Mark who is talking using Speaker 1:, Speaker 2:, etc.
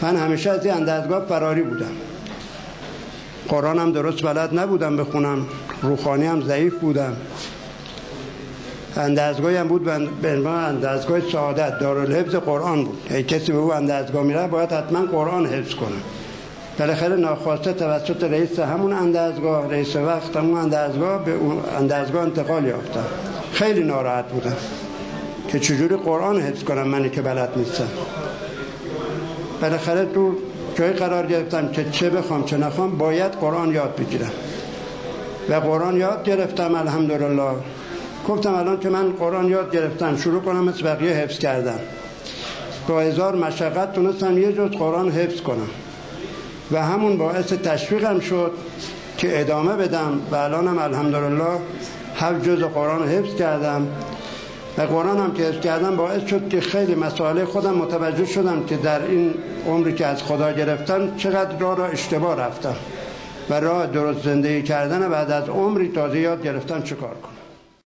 Speaker 1: من همیشه از این اندازگاه فراری بودم. قرآن هم درست بلد نبودم بخونم، روحانی هم ضعیف بودم. اندازگاهی هم بود به عنوان اندازگاه سعادت، دارالحفظ قرآن بود. اگه کسی به اون اندازگاه میره باید حتما قرآن حفظ کنه. بالاخره ناخواسته توسط رئیس همون اندازگاه، رئیس وقت همون اندازگاه، به اون اندازگاه انتقال یافتم. خیلی ناراحت بودم که چجوری قرآن حفظ کنم منی که بلد نیستم. بالاخره تو جای قرار گرفتم که چه بخوام چه نخوام باید قرآن یاد بگیرم و قرآن یاد گرفتم. الحمدلله. گفتم الان که من قرآن یاد گرفتم شروع کنم مثل بقیه حفظ کردم. با 1000 مشقت تونستم یه جز قرآن حفظ کنم و همون باعث تشویقم شد که ادامه بدم و الانم الحمدلله 7 جز قرآن حفظ کردم و قرآن هم که حفظ کردم باعث شد که خیلی مسائل خودم متوجه شدم که در این عمری که از خدا گرفتم چقدر راه اشتباه رفتم و راه درست زندگی کردن بعد از عمری تازه یاد گرفتم چه کار کنم.